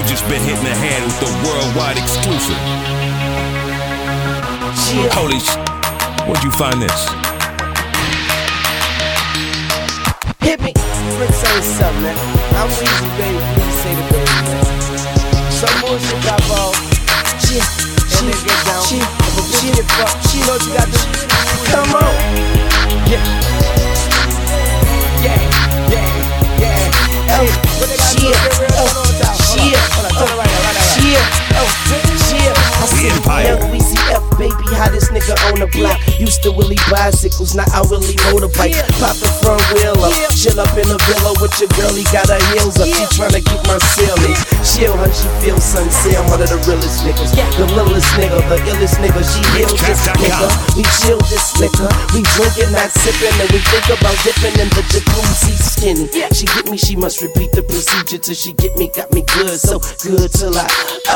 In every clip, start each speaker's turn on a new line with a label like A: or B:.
A: just been hitting the hand with the worldwide exclusive. Holy where'd you find this?
B: Hit me. Let's say something, man. I'm Weezy, baby. Please say the baby, man. Some bullshit got ball. And then get down. But shit, fuck. You know what you got to do? Come on. Yeah. Hey, what they got to do? Weezy F, baby, how this nigga on the block. Used to Willie bicycles, now I Willie motorbike. Pop the front wheel up, chill up in the villa with your girl, he got her heels up. She tryna keep my ceilings. Chill, hun, she feels sunset. I'm one of the realest niggas, the realest nigga, the illest nigga. She heals this nigga, we chill this liquor. We drinking, not sipping, and we think about dipping in the jacuzzi skinny. She get me, she must repeat the procedure till she get me, got me good, so good till I,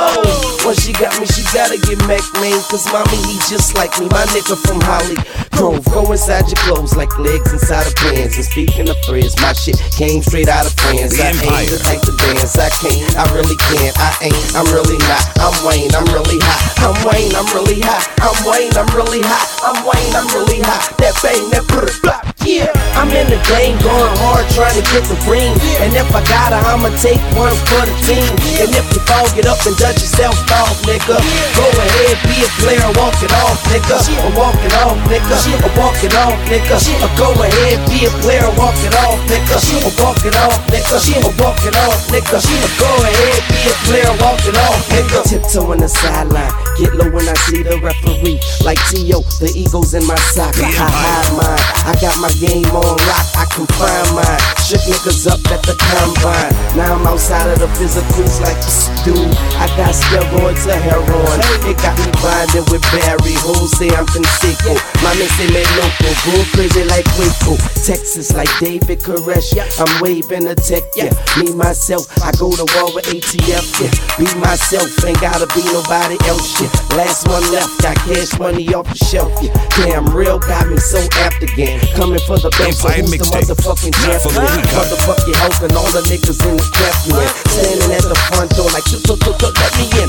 B: once she got me, she gotta get McMain, cause mommy, he just like me, my nigga from Holly Grove. Go inside your clothes like legs inside of pants. And speaking of friends, my shit came straight out of France. I ain't the type to dance, I can't, I really can't, I ain't, I'm really not. I'm Wayne, I'm really hot. I'm Wayne, I'm really hot. I'm Wayne, I'm really hot. I'm Wayne, I'm really hot. That bang, that bop, yeah. I'm in the game, going hard, trying to get the ring. And if I gotta, I'ma take one for the team. And if you fall, get up and dust yourself off, nigga. Go ahead, be a player, walk it off, nigga. Or walk it off, nigga. Or walk it off, nigga. Or go ahead, be a player, walk it off, nigga. Or walk it off, nigga. Or walk it off, nigga. Or go ahead, be a player, walk it off, nigga. Tiptoe on the sideline, get low when I see the referee. Like T.O., the eagles in my sock. I hide mine, I got my game on lock, I can find mine. Shook niggas up at the combine. Now I'm outside of the physicals like dude. I got steroids or heroin. It got me binding with Barry. Who say I'm Conseco? Mami say me loco, go crazy like Waco. Texas like David Koresh. I'm waving a tech, yeah. Me myself, I go to war with ATF, yeah. Be myself, ain't gotta be nobody else, yeah. Last one left, got cash money off the shelf, yeah. Damn, real got me so apt again. Coming for the belt, so who's the motherfucking champion? Motherfucking house and all the niggas in the camp, you in. Standing at the front door like, let me in.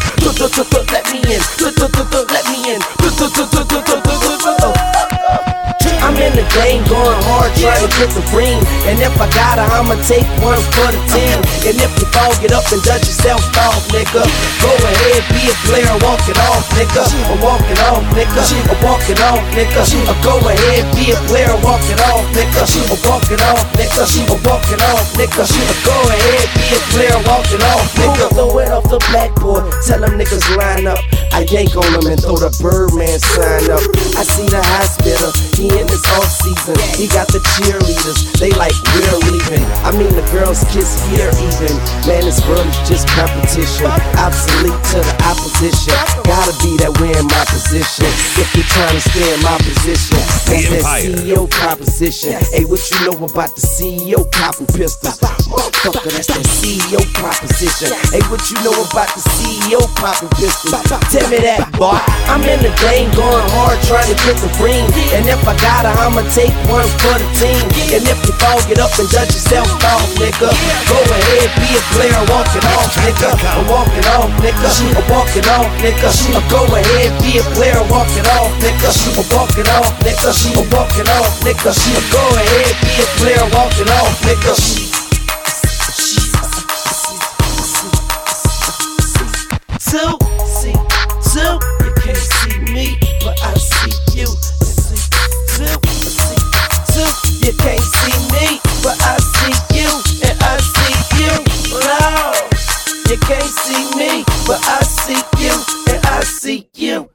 B: Let me in. Let me in. I'm in the game, going hard, trying to get the ring. And if I gotta, I'ma take one for the team. And if you fall, get up and dust yourself off, nigga. Go ahead, be a player, walk it off, nigga. Or walk it off, nigga. Or walk it off, nigga. Or go ahead, be a player, walk it off, nigga. Or walk it off, nigga. Or walk it off, nigga. Or go ahead, be a player, walk it off, nigga. Throw it off the blackboard, tell them niggas line up. I yank on them and throw the Birdman sign up. I see the hospital, he in his off season. He got the cheerleaders, they like we're leaving. I mean the girls kiss here even. Man, this world is just competition. Obsolete to the opposition. Gotta be that way in my position. If you're trying to stay in my position, that's that CEO proposition. Hey, what you know about the CEO popping pistols? Motherfucker, that's that CEO proposition. Hey, what you know about the CEO popping pistols? Tell me that, boy. I'm in the game, going hard, trying to get the ring. And if I gotta, I'ma take one for the team. And if you fall, get up and dust yourself off, nigga. Go ahead, be a player, walk it off, nigga. Or walk it off, nigga. Or walk it off, nigga. Or go ahead, be a player, walk it off, nigga. Or walk it off, nigga. Or walk it off, nigga. Or go ahead, be a player, walk it off, nigga. Two, you can't see me, but I see you. Two, you can't see me, but I see you, and I see you. No, you can't see me, but I see you, and I see you.